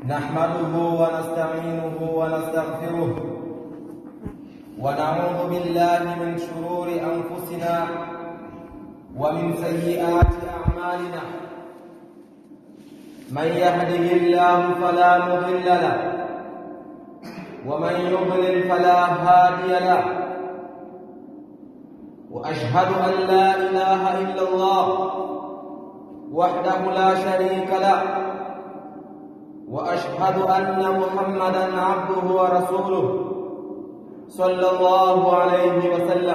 نحمده ونستعينه ونستغفره ونعوذ بالله من شرور أنفسنا ومن سيئات أعمالنا. من يهده الله فلا مضل له ومن يضلل فلا هادي له. وأشهد أن لا إله إلا الله وحده لا شريك له، وأشهد أن محمدًا عبده ورسوله صلى الله عليه وسلم.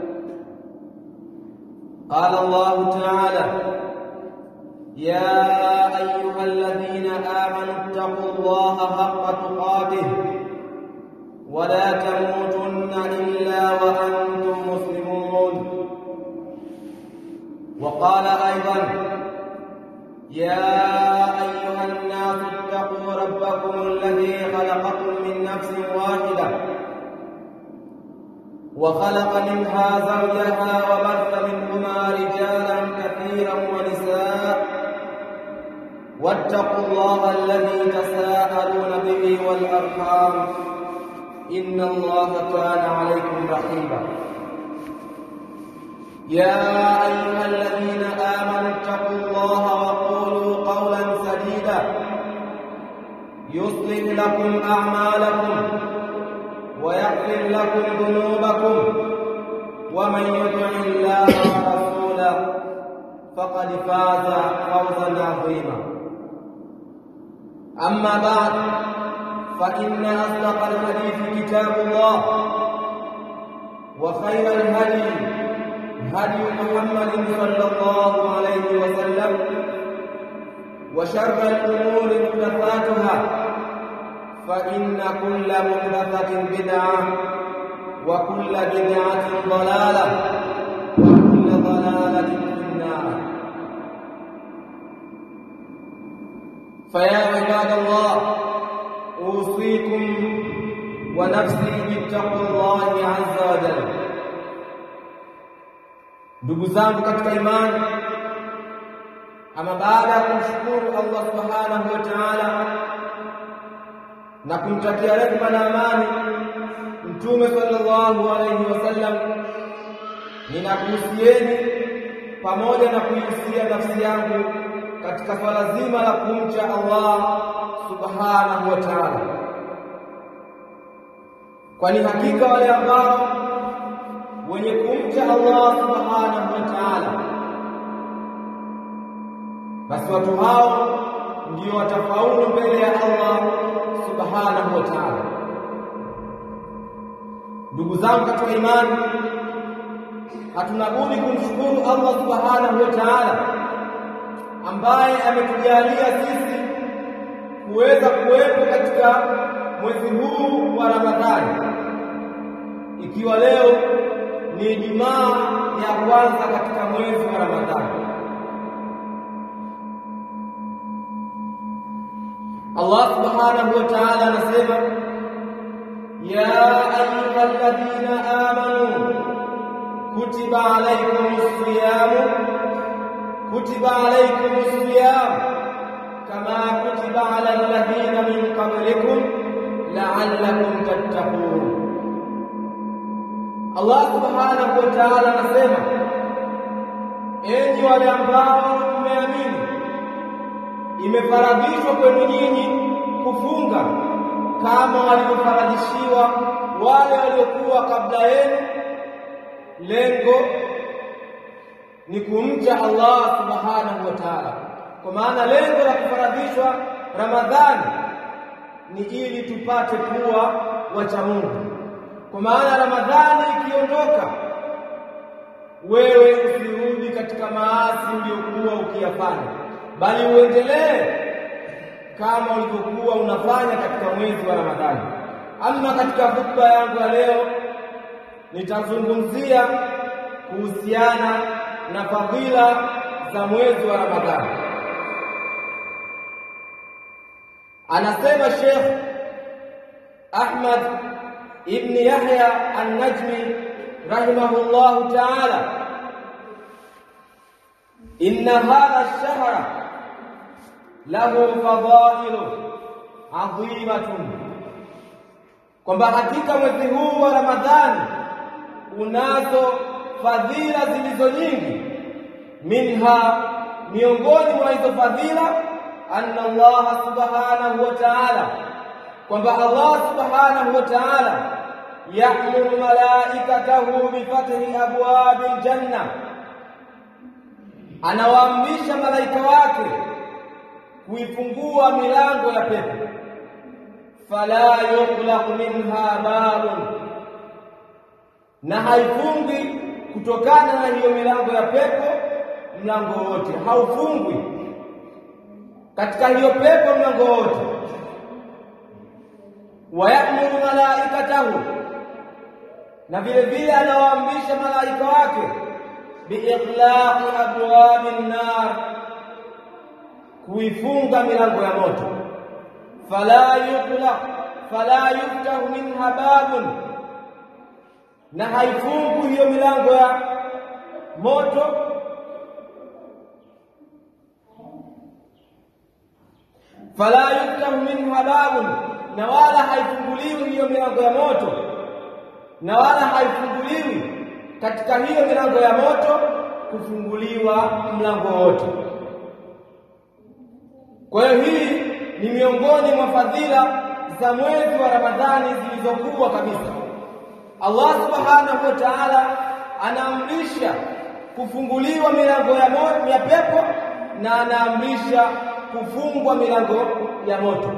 قال الله تعالى: يا أيها الذين آمنوا اتقوا الله حق تقاته ولا تموتن إلا وأنتم مسلمون. وقال أيضا: يا أيها الناس اتقوا ربكم الذي خلقكم من نفس واحدة وخلق منها زوجها وبث منهما رجالا كثيرا ونساء، واتقوا الله الذي تساءلون به والأرحام إن الله كان عليكم رقيبا. يا أيها الذين آمنوا اتقوا الله وقولوا قولا سديدا يصلح لكم أعمالكم ويغفر لكم ذنوبكم، ومن يطع الله ورسوله فقد فاز فوزا عظيما. أما بعد، فإن أصدق الحديث كتاب الله، وخير الهدي هدي محمد صلى الله عليه وسلم، وشر الأمور محدثاتها، فإن كل محدثة بدعة وكل بدعة ضلالة وكل ضلالة في النار. فيا عباد الله، أوصيكم ونفسي بتقوى الله عز وجل. Ndugu zangu katika imani, ama baada ya kumshukuru Allah subhanahu wa ta'ala na kumtakia rehema na amani Mtume sallallahu alayhi wasallam, ninakuhusieni pamoja na kuihusia nafsi yangu katika swala zima la kumcha Allah subhanahu wa ta'ala, kwani hakika wale ambao wenye kumcha Allah subhanahu wa ta'ala, basi watu hao ndio watafaulu mbele ya Allah subhanahu wa ta'ala. Ndugu zangu katika imani, hatuna budi kumshukuru Allah subhanahu wa ta'ala ambaye ametujalia sisi kuweza kuwepo katika mwezi huu wa Ramadhani, ikiwa leo ni Ijumaa ya kwanza katika mwezi wa Ramadhani. Allah subhanahu wa ta'ala anasema: ya ayyuhalladhina amanu kutiba alaykumus siyam kama kutiba alal ladhina min qablikum la'allakum tattaqun. Allah subhanahu wa ta'ala anasema: enyi wale ambao mmeamini, imefaradhishwa kwenu nyinyi kufunga kama walivyofaradhishiwa wale waliokuwa kabla yenu. Lengo ni kumcha Allah subhanahu wa ta'ala, kwa maana lengo la kufaradhishwa Ramadhani ni ili tupate kuwa wacha Mungu. Kwa maana Ramadhani ikiondoka, wewe usirudi katika maasi uliyokuwa ukiyafanya, bali uendelee kama ulivyokuwa unafanya katika mwezi wa Ramadhani. Ama katika hotuba yangu ya leo nitazungumzia kuhusiana na fadhila za mwezi wa Ramadhani. Anasema Sheikh Ahmad ibn Yahya an-Najmi rahimahullahu ta'ala: inna hadha ash-shahra له فضائل adhimatun, kwamba hakika mwezi huu wa Ramadhani unazo fadhila zilizo nyingi. Minha, miongoni mwa hizo fadhila, anna Allah subhanahu wa ta'ala, kwamba Allah subhanahu wa ta'ala ya'muru malaikatahu bifathi abwabil janna, anawaamrisha malaika wake kuifungua milango ya pepo. Fala yughlaq minha babun, na haifungwi kutokana na hiyo milango ya pepo mlango wote, haufungwi katika hiyo pepo mlango wote. Wayamuru malaikatahu, na vile vile anawaamrisha malaika wake biiqlaqi abwabin nar, kuifunga milango ya moto. Fala yuftahu minha babun, na haifungu hiyo milango ya moto fala yuftahu minha babun, na wala haifunguliwi hiyo milango ya moto, na wala haifunguliwi katika hiyo milango ya moto kufunguliwa mlango wote. Kwa hiyo hii ni miongoni mwa fadhila za mwezi wa Ramadhani zilizokubwa kabisa. Allah subhanahu wa ta'ala anaamrisha kufunguliwa milango ya pepo, na anaamrisha kufungwa milango ya moto.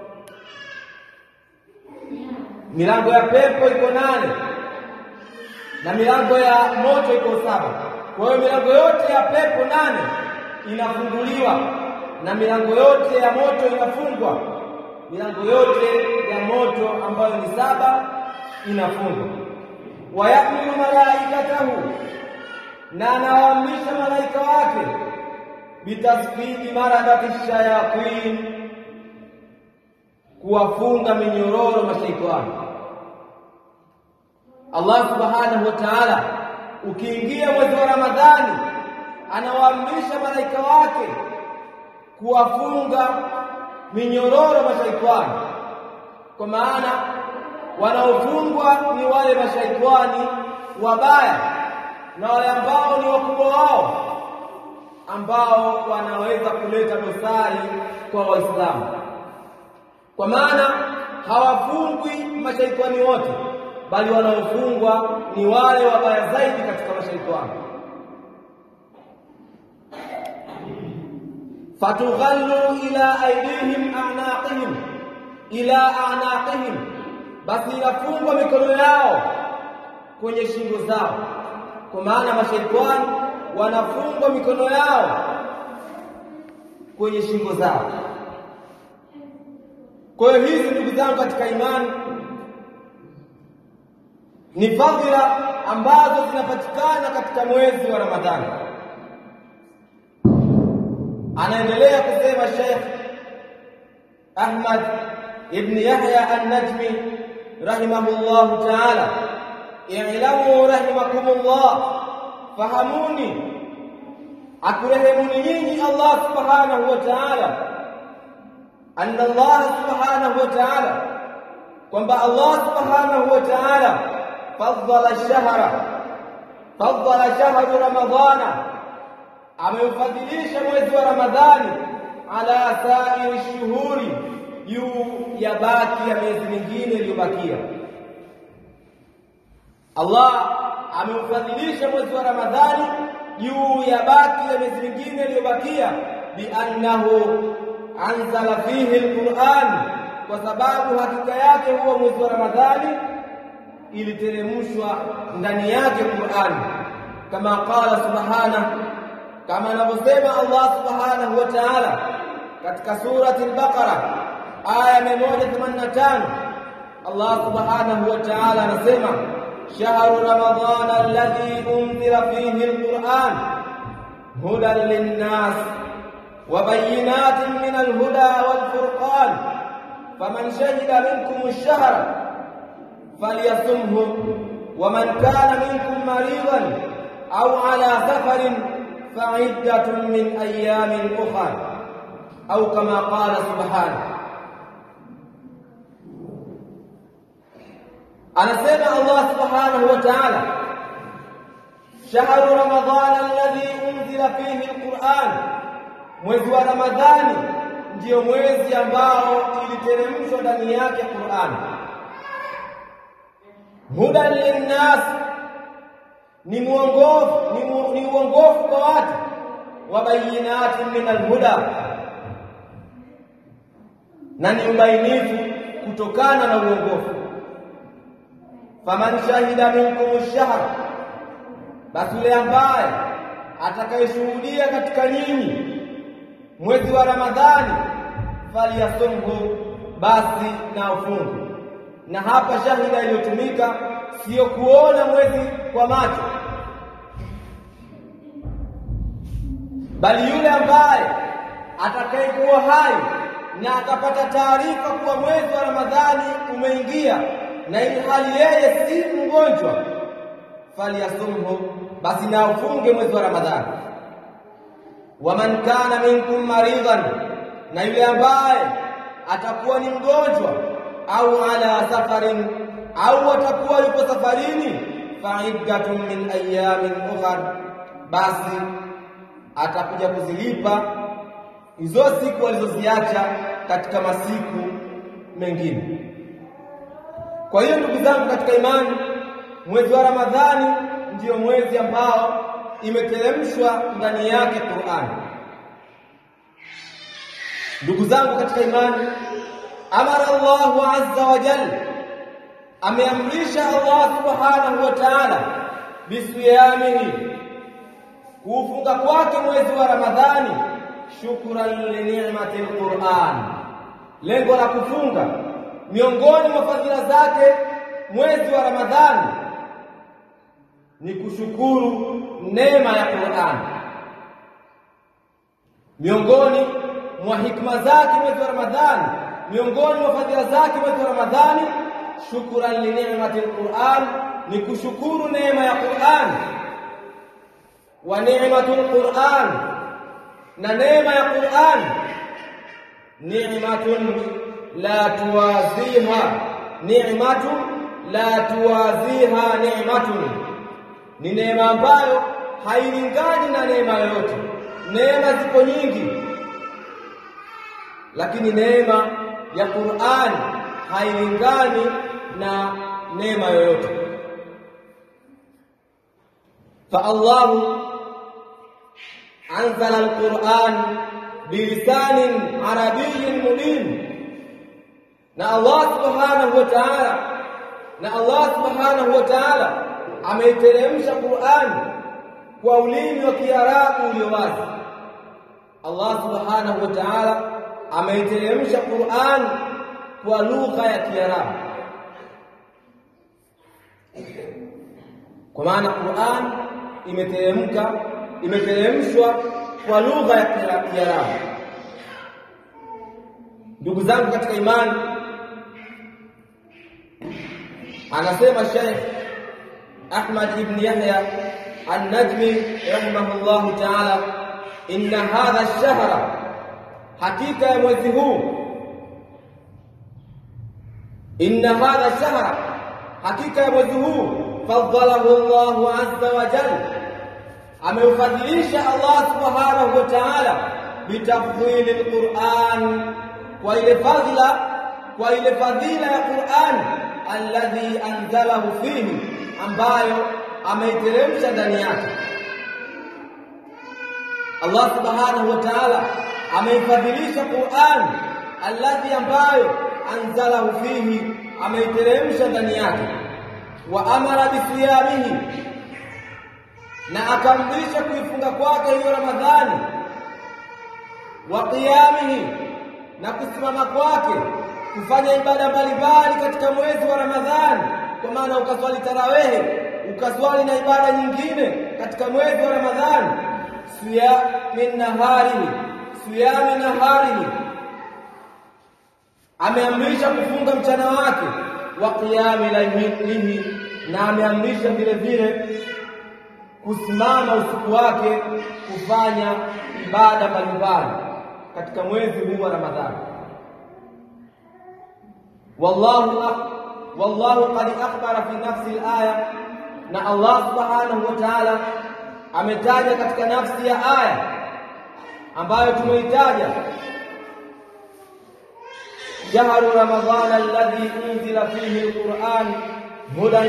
Milango ya pepo iko 8 na milango ya moto iko 7. Kwa hiyo milango yote ya pepo 8 inafunguliwa na milango yote ya moto inafungwa. Milango yote ya moto ambayo ni 7 inafungwa. Wayamuru malaikatahu, na anawaamrisha malaika wake bitasfidi maradati shayatin, kuwafunga minyororo mashaitani. Allah subhanahu wa ta'ala ukiingia mwezi wa Ramadhani anawaamrisha malaika wake kuwafunga minyororo mashaitani, kwa maana wanaofungwa ni wale mashaitani wabaya na wale ambao ni wakubwa wao, ambao wanaweza kuleta dosari kwa Waislamu. Kwa maana hawafungwi mashaitani wote, bali wanaofungwa ni wale wabaya zaidi katika mashaitani. Fatughallu ila aydihim a'naqihim, basi inafungwa mikono yao kwenye shingo zao. Kwa maana mashaitani wanafungwa mikono yao kwenye shingo zao. Kwa hiyo hizi, ndugu zangu katika imani, ni fadhila ambazo zinapatikana katika mwezi wa Ramadhani. Anaendelea kusema Sheikh Ahmad ibn Yahya an-Najmi rahimahullahu ta'ala, i'lamu rahimakumullah, fahamuni, akurehemuni nyinyi Allah subhanahu wa ta'ala, anna Allah subhanahu wa ta'ala, kwamba Allah subhanahu wa ta'ala faddala shahra Ramadhana, ameufadhilisha mwezi wa Ramadhani ala sa'iri shuhuri, juu ya baki ya miezi mingine iliyobakia. Allah ameufadhilisha mwezi wa Ramadhani juu ya baki ya miezi mingine iliyobakia, bi annahu anzala fihi alquran, kwa sababu hakika yake huwa mwezi wa Ramadhani iliteremshwa ndani yake Qur'an, kama qala subhanahu, kama anavyosema Allah subhanahu wa ta'ala katika surati al-Baqara aya 185. Allah subhanahu wa ta'ala anasema, shahru ramadhana alladhi unzila fihi al-Qur'an hudan lin-nas wa bayyinatin min al-huda wal-furqan faman shahida minkum ash-shahra falyasumhu wa man kana minkum maridan aw ala safarin fa'iddatun min ayyamin ukhra, au kama qala subhanahu. Anasema Allah subhanahu wa ta'ala, shahru ramadhana alladhi unzila fihi alquran, mwezi wa Ramadhani ndio mwezi ambao iliteremshwa ndani yake Qur'an. Hudan linnas, ni uongofu kwa watu, wa bayinatin min alhuda, na ni ubainifu kutokana na uongofu. Faman shahida minkum ash-shahr, basi yule ambaye atakayeshuhudia katika nyinyi mwezi wa Ramadhani, falyasumhu, basi na ufunge. Na hapa shahida iliyotumika sio kuona mwezi kwa macho, bali yule ambaye atakayekuwa hai na akapata taarifa kuwa mwezi wa Ramadhani umeingia na ili hali yeye si mgonjwa, falyasumhu, basi na ufunge mwezi wa Ramadhani. Waman kana minkum maridan, na yule ambaye atakuwa ni mgonjwa, au ala safarin, au atakuwa yupo safarini, fa'iddatun min ayamin ukhra, basi atakuja kuzilipa hizo siku alizoziacha katika masiku mengine. Kwa hiyo ndugu zangu katika imani, mwezi wa Ramadhani ndio mwezi ambao imeteremshwa ndani yake Qur'an. Ndugu zangu katika imani, amara Allahu azza wa jalla, ameamrisha Allah subhanahu wa ta'ala bisiyamihi, kufunga kwake mwezi wa Ramadhani, shukran li ni'mati al-Qur'an. Lengo la kufunga miongoni mwa fadhila zake mwezi wa Ramadhani ni kushukuru neema ya Qur'an. Miongoni mwa hikma zake mwezi wa Ramadhani, miongoni mwa fadhila zake mwezi wa Ramadhani, shukran li ni'mati al-Qur'an, ni kushukuru neema ya Qur'an. Wa ni'matul Qur'an, na neema ya Qur'an, ni'matun la tuwaziha, ni'matun la tuwaziha ni'matun, ni neema ambayo hailingani na neema yoyote. Neema ziko nyingi, lakini neema ya Qur'an hailingani na neema yoyote. Fa Allahu anzala al-Qur'an bilisanin arabiyyin mubin, na Allah subhanahu wa ta'ala ameiteremsha Qur'an kwa ulimi wa Kiarabu ulio wazi. Allah subhanahu wa ta'ala ameiteremsha Qur'an kwa lugha ya Kiarabu, kwa maana Qur'an imeteremshwa kwa lugha ya Kiarabu. Ndugu zangu katika imani, anasema Sheikh Ahmad ibn Yahya an-Najmi rahimahullahu ta'ala, inna hadha ash-shahra, hakika ya mwezi huu, inna hadha ash-shahra, hakika ya mwezi huu, faddalahu Allahu azza wa jalla, ameufadhilisha Allah subhanahu wa ta'ala bitafdhili al-Qur'an, kwa ile fadhila ya Qur'an, alladhi anzalahu fihi, ambayo ameiteremsha ndani yake. Allah subhanahu wa ta'ala ameifadhilisha Qur'an, alladhi, ambayo anzalahu fihi, ameiteremsha ndani yake. Wa amara bisiyamihi, na akamrisha kuifunga kwake hiyo Ramadhani. Wa qiyamihi, na kusimama kwake kufanya ibada mbalimbali katika mwezi wa Ramadhani, kwa maana ukaswali tarawehe, ukaswali na ibada nyingine katika mwezi wa Ramadhani. Siyami naharihi, ameamrisha kufunga mchana wake. Wa qiyami laylihi, na ameamrisha vile vile kusimama usiku wake kufanya ibada mbalimbali katika mwezi huu wa Ramadhani. wallahu qad akhbara fi nafsi al-aya, na Allah subhanahu wa ta'ala ametaja katika nafsi ya aya ambayo tumeitaja, shahru ramadhan alladhi unzila fihi al-Qur'an hudan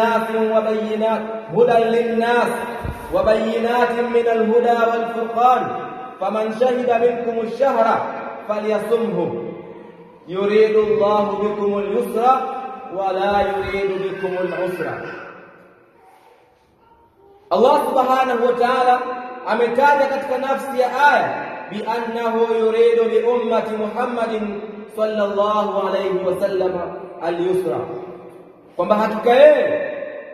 lin-nas wa bayyinatin min al-huda wal-furqan faman shahida minkum ash-shahra falyasumhu yuridu Allahu bikum al-yusra wa la yuridu bikum al-usra. Allah subhanahu wa ta'ala ametaja katika nafsi ya aya bi annahu yuridu bi ummati Muhammadin sallallahu alayhi wasallam al-yusra, kwamba hakika yeye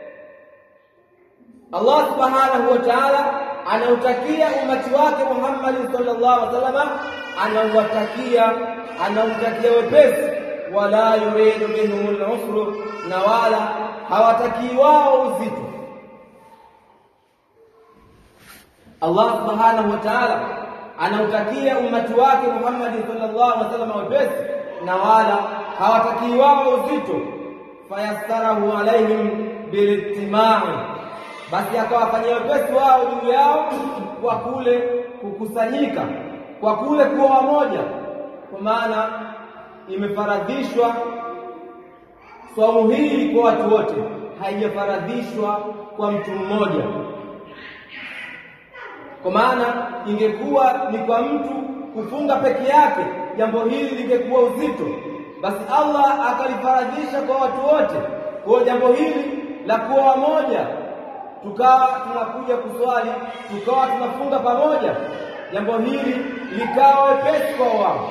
Allah subhanahu wa ta'ala anautakia umati wake Muhammad sallallahu alaihi wasallam, anautakia wepesi, wala yuridu bihum al-usra, na wala hawataki wao uzito. Allah subhanahu wa ta'ala anautakia umati wake Muhammad sallallahu alaihi wasallam wepesi, na wala hawataki wao uzito. Fayassarahu alaihim bilittima'i, basi akawafanyia wepesi wao juu yao kwa kule kukusanyika, kwa kule kuwa wamoja, kwa maana imefaradhishwa saumu hii kwa watu wote, haijafaradhishwa kwa mtu mmoja. Kwa maana ingekuwa ni kwa mtu kufunga peke yake, jambo hili lingekuwa uzito, basi Allah akalifaradhisha kwa watu wote. Kwa jambo hili la kuwa wamoja, tukawa tunakuja kuswali, tukawa tunafunga pamoja, jambo hili likawa wepesi kwa wao.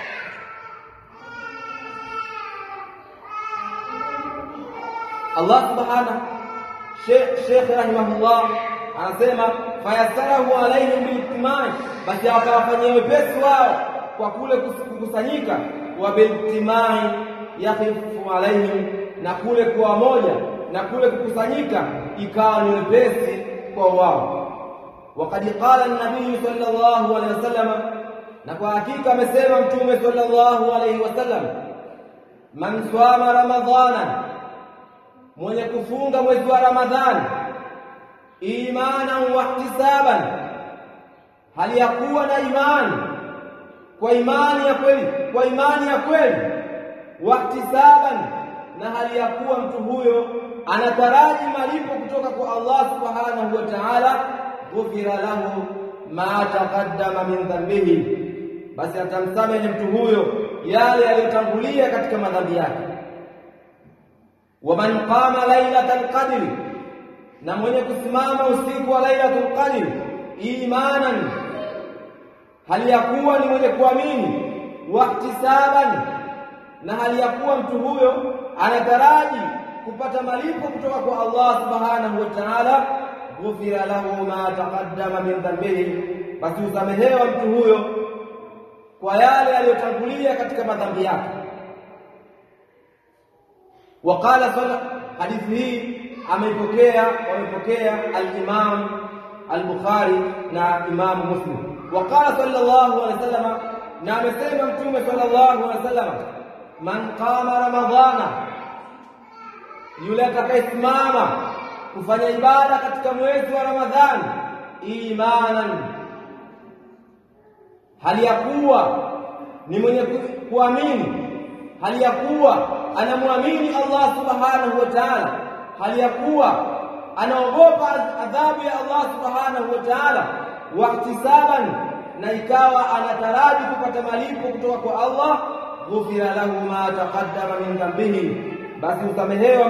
Allah subhanahu Sheikh rahimahullah anasema fayassarahu alaihim bilittimai, basi akawafanyia wepesi wao kwa kule kukusanyika, wa bilittimai yakhifu alaihim, na kule kuwa moja na kule kukusanyika ikawa ni wepesi kwa wao. Waqad qala an-nabiy sallallahu alayhi wasallam, na kwa hakika amesema mtume sallallahu alayhi wasallam, man swama ramadhana, mwenye kufunga mwezi wa Ramadhani, imanan wa ihtisaban, hali ya kuwa na imani, kwa imani ya kweli, wa ihtisaban, na hali ya kuwa mtu huyo anataraji malipo kutoka kwa Allah subhanahu wa ta'ala, ghufira lahu ma taqaddama min dhanbihi, basi atamsamehe mtu huyo yale yaliyotangulia katika madhambi yake. Wa man qama lailatal qadr, na mwenye kusimama usiku wa lailatul qadr, imanan, hali ya kuwa ni mwenye kuamini, wa ihtisaban, na hali ya kuwa mtu huyo anataraji kupata malipo kutoka kwa Allah subhanahu wa ta'ala, ghufira lahu ma taqaddama min dhanbihi, basi usamehewa mtu huyo kwa yale yaliyotangulia katika madhambi yake. Waqala hadithi hii wamepokea al-Imam al-Bukhari na Imam Muslim. Waqala sallallahu alaihi wasallam, na amesema mtume sallallahu alaihi wasallam, man qama ramadhana, yule atakayesimama kufanya ibada katika mwezi wa Ramadhani, imanan, hali ya kuwa ni mwenye kuamini, hali ya kuwa anamwamini Allah subhanahu wa ta'ala, hali ya kuwa anaogopa adhabu ya Allah subhanahu wa ta'ala, wa ihtisaban, na ikawa anataraji kupata malipo kutoka kwa Allah, ghufira lahu ma taqaddama min dhanbihi, basi atasamehewa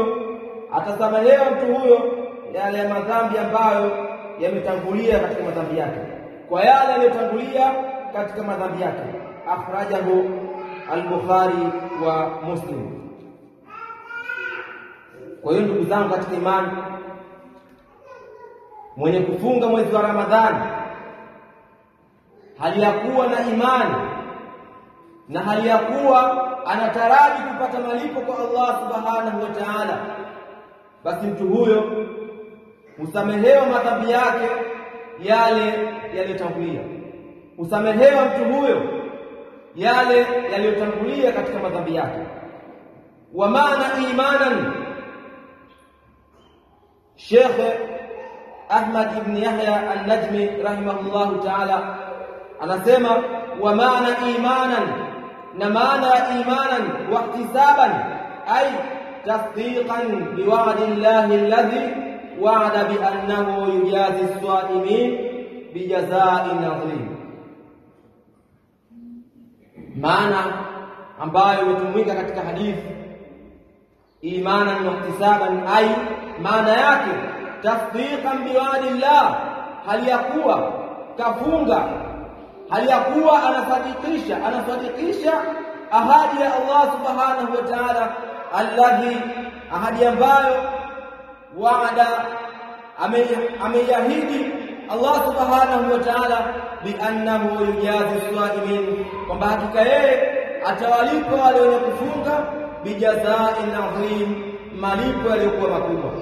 mtu huyo yale madhambi ambayo yametangulia katika madhambi yake, kwa yale yaliyotangulia katika madhambi yake. Akhrajahu al-Bukhari wa Muslim. Kwa hiyo ndugu zangu katika imani, mwenye kufunga mwezi wa Ramadhani hali ya kuwa na imani na hali ya kuwa anataraji kupata malipo kwa Allah subhanahu wa ta'ala, basi mtu huyo usamehewa madhambi yake yale yaliyotangulia, usamehewa mtu huyo yale yaliyotangulia katika madhambi yake. wa maana imanan. Sheikh Ahmad ibn Yahya al-Najmi rahimahullahu ta'ala anasema wa maana imanan, na maana imanan wa ihtisaban ay tasdiqan biwa'di Allahi alladhi wa'ada bi annahu yujazi as-sa'imin bijaza'in 'azim. Maana ambayo imetumika katika hadithi imanan wa ihtisaban, ay maana yake tasdiqan biwa'di Allah, hali ya kuwa kafunga, hali ya kuwa anasadikisha ahadi ya Allah subhanahu wa ta'ala, alladhi, ahadi ambayo wa'ada, ameyahidi Allah subhanahu wa ta'ala bi annahu yujazi as-sa'imin, kwamba hakika yeye atawalipa wale wenye kufunga bijaza'in 'azim, malipo yaliyokuwa makubwa.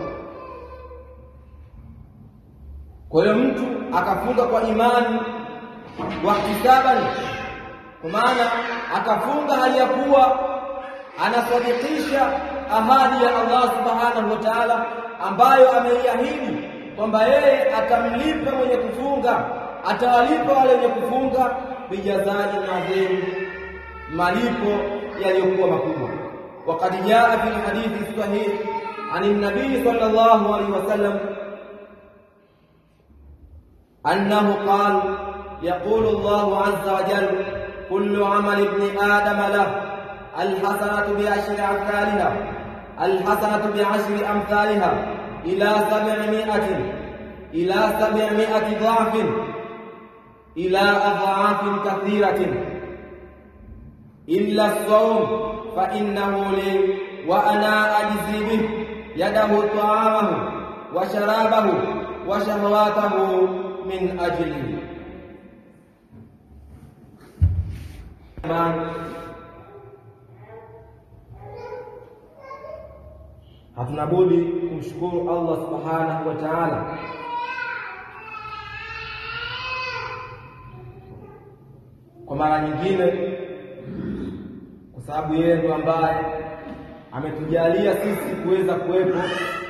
Kwa hiyo mtu akafunga kwa imani wa ihtisaban, kwa maana akafunga hali ya kuwa anasadikisha ahadi ya Allah subhanahu wa ta'ala ambayo ameiahidi kwamba yeye atamlipa mwenye kufunga, atawalipa wale wenye kufunga bijaza'in 'azim, malipo yaliyokuwa makubwa. وقد جاء في الحديث الصحيح عن النبي صلى الله عليه وسلم أنه قال يقول الله عز وجل كل عمل ابن آدم له الحسنة بعشر أمثالها، الحسنة بعشر أمثالها إلى 700 ضعف، إلى أضعاف كثيرة، إلا الصوم فإنه لي وأنا أجزي به، يده طعامه وشرابه وشهواته من أجلي. hatuna budi kumshukuru Allah subhanahu wa ta'ala kwa mara nyingine, kwa sababu yeye ndiye ambaye ametujalia sisi kuweza kuwepo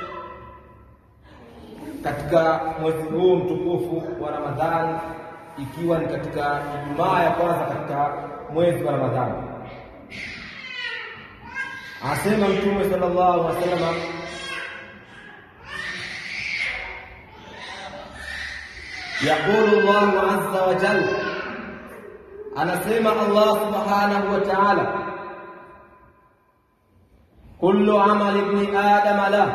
katika mwezi huu mtukufu wa Ramadhani, ikiwa ni katika Ijumaa ya kwanza katika mwezi wa Ramadhani. Asema Mtume sallallahu alaihi wasallam, yaqulu Allahu azza wa jalla, anasema Allah subhanahu wa ta'ala, kullu amali ibn adam lahu,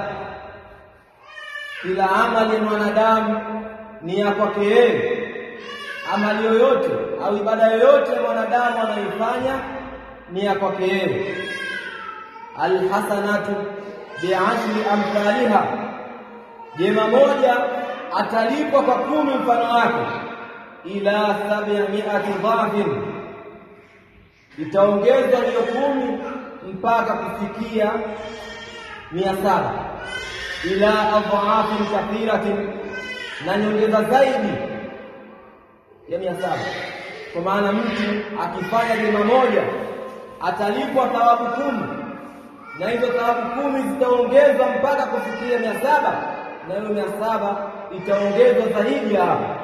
kila amali mwanadamu ni ya kwake yeye. Amali yoyote au ibada yoyote mwanadamu anaifanya ni ya kwake yeye. Alhasanatu bi'ashri amthaliha, jema moja atalipwa kwa 10 mfano wake. Ila 700 dhafin, itaongezwa hiyo 10 mpaka kufikia 700. Ila adhafin kathiratin, na nyongeza zaidi ya 700. Kwa maana mtu akifanya jema moja atalipwa thawabu 10, na hizo thawabu 10 zitaongezwa mpaka kufikia 700, na hiyo 700 itaongezwa zaidi ya hapo.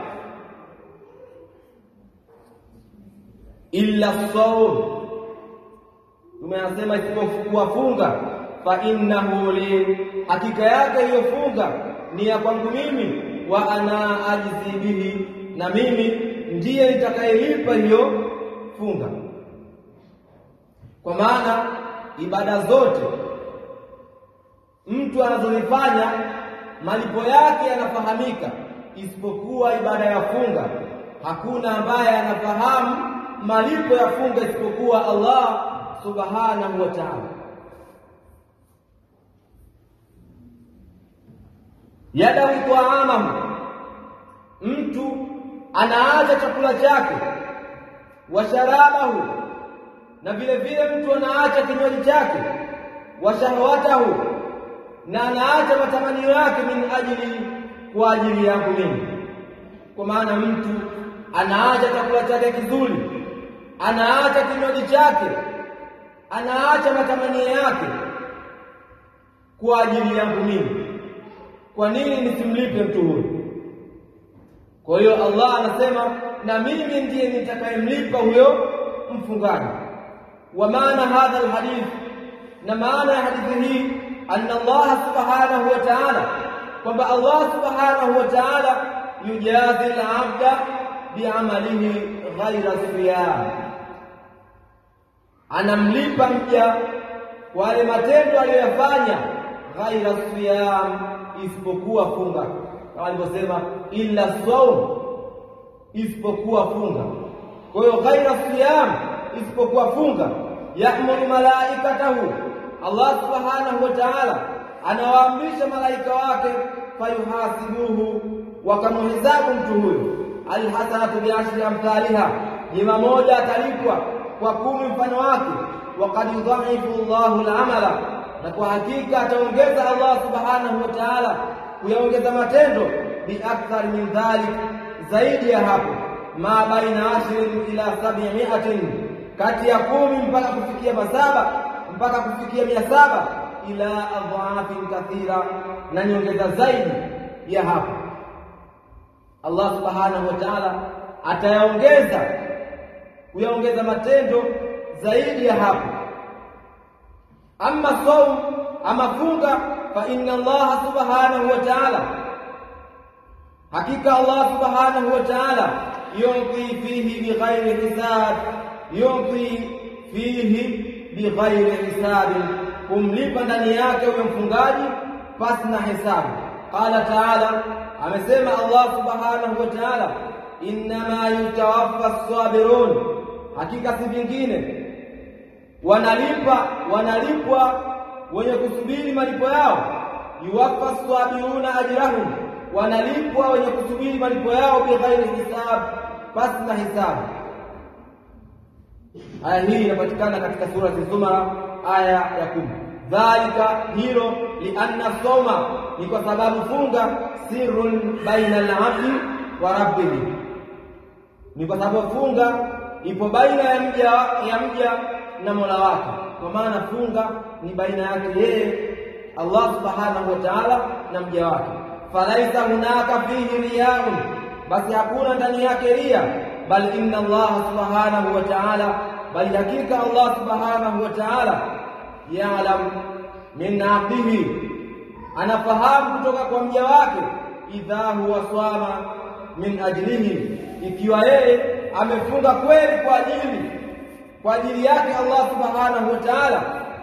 Illa as-sawm, tumeyasema isipokuwa funga, fa innahu li, hakika yake hiyo funga ni ya kwangu mimi, wa ana ajzi bihi, na mimi ndiye nitakayelipa hiyo funga. Kwa maana ibada zote mtu anazozifanya malipo yake yanafahamika, isipokuwa ibada ya funga. Hakuna ambaye anafahamu malipo ya funga isipokuwa Allah subhanahu wa ta'ala. Yadawi ta'amahu, mtu anaacha chakula chake, wa sharabahu, na vile vile mtu anaacha kinywaji chake, wa shahwatahu, na anaacha matamanio yake, min ajili, kwa ajili yangu mimi. Kwa maana mtu anaacha chakula chake kizuri, anaacha kinywaji chake, anaacha matamanio yake kwa ajili yangu mimi. Kwa nini nisimlipe mtu huyo? Kwa hiyo Allah anasema na mimi ndiye nitakayemlipa huyo mfungaji. Wa maana hadha alhadith, na maana ya hadithi hii, anna Allah subhanahu wa ta'ala, kwamba Allah subhanahu wa ta'ala yujazi al-'abda bi'amalihi ghayra siyam, anamlipa mja wale matendo aliyoyafanya ghayra siyam, isipokuwa funga, kama alivyosema illa saum, isipokuwa funga. Kwa hiyo ghayra siyam, isipokuwa funga. Ya'muru malaikatahu, Allah subhanahu wa ta'ala anawaamrisha malaika wake, fayuhasibuhu, wakamhisabu mtu huyo, alhasanatu bi'ashri amthaliha, jema moja atalipwa kwa 10 mfano wake. Waqad yudha'ifu Allahu al-amala, na kwa hakika ataongeza Allah subhanahu wa ta'ala kuyaongeza matendo biakthar min dhalik, zaidi ya hapo, ma baina 10 ila 700, kati ya 10 mpaka kufikia 700 mpaka kufikia 700, ila adhafin kathira, na nyongeza zaidi ya hapo. Allah subhanahu wa ta'ala atayaongeza kuyaongeza matendo zaidi ya hapo. Amma saum, ama funga, fa inna Allah subhanahu wa ta'ala, hakika Allah subhanahu wa ta'ala yu'ti fihi bighairi hisab, yu'ti fihi bighairi hisab, kumlipa ndani yake huyo mfungaji pasi na hesabu. Qala ta'ala, amesema Allah subhanahu wa ta'ala, innama yutawaffa as-sabirun, hakika si vingine wanalipwa wenye kusubiri malipo yao. Yuwaffa as-sabiruna ajrahum, wanalipwa wenye kusubiri malipo yao bighairi hisab, pasi na hisabu. Aya hii inapatikana katika sura Az-Zumar aya ya 10. Dhalika, hilo, lianna sawma, ni kwa sababu funga, sirrun baina al-'abdi wa rabbih, ni kwa sababu funga ipo baina ya mja na Mola wake. Kwa maana funga ni baina yake yeye Allah subhanahu wa ta'ala na mja wake. Falaisa hunaka fihi riyaun, basi hakuna ndani yake ria, bal inna Allah subhanahu wa ta'ala, bali hakika Allah subhanahu wa ta'ala ya'lam min 'abdihi, anafahamu kutoka kwa mja wake, idha huwa swama min ajlihi, ikiwa yeye amefunga kweli kwa ajili yake Allah subhanahu wa ta'ala,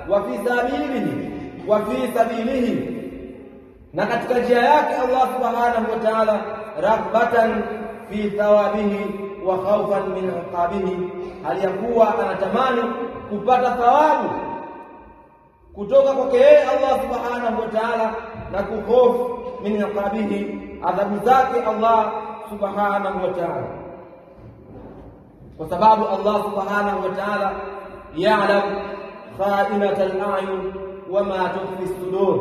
wa fi sabilihi, na katika njia yake Allah subhanahu wa ta'ala, raghbatan fi thawabihi wa khawfan min iqabihi, aliyakuwa anatamani kupata thawabu kutoka kwake yeye Allah subhanahu wa ta'ala, na kuhofu min iqabihi, adhabu zake Allah subhanahu wa ta'ala, kwa sababu Allah subhanahu wa ta'ala ya'lam kha'inata al-a'yun wa ma tukhfi as-sudur.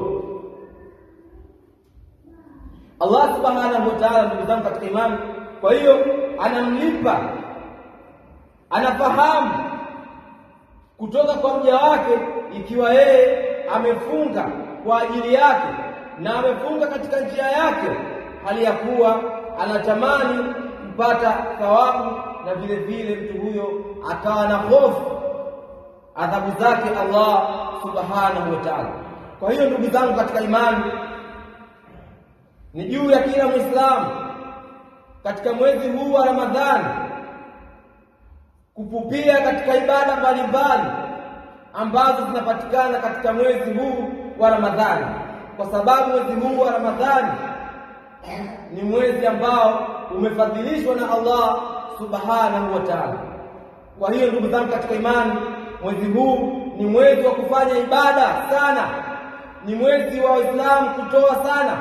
Allah subhanahu wa ta'ala, ndugu zangu katika imani, kwa hiyo anamlipa, anafahamu kutoka kwa mja wake, ikiwa yeye amefunga kwa ajili yake na amefunga katika njia yake, hali ya kuwa anatamani kupata thawabu, na vile vile mtu huyo akawa na hofu adhabu zake Allah subhanahu wa ta'ala. Kwa hiyo ndugu zangu katika imani, ni juu ya kila Muislamu katika mwezi huu wa Ramadhani kupupia katika ibada mbalimbali ambazo zinapatikana katika mwezi huu wa Ramadhani, kwa sababu mwezi huu wa Ramadhani ni mwezi ambao umefadhilishwa na Allah subhanahu wa ta'ala. Kwa hiyo ndugu zangu katika imani, mwezi huu ni mwezi wa kufanya ibada sana, ni mwezi wa Waislamu kutoa sana,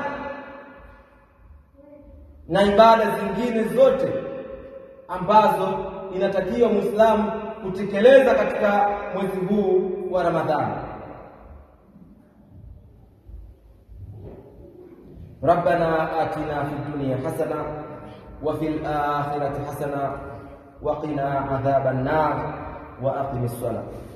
na ibada zingine zote ambazo inatakiwa Muislamu kutekeleza katika mwezi huu wa Ramadhani. Rabbana atina fid dunya hasana wa fil akhirati hasana wa qina adhaban nar wa aqimis salat.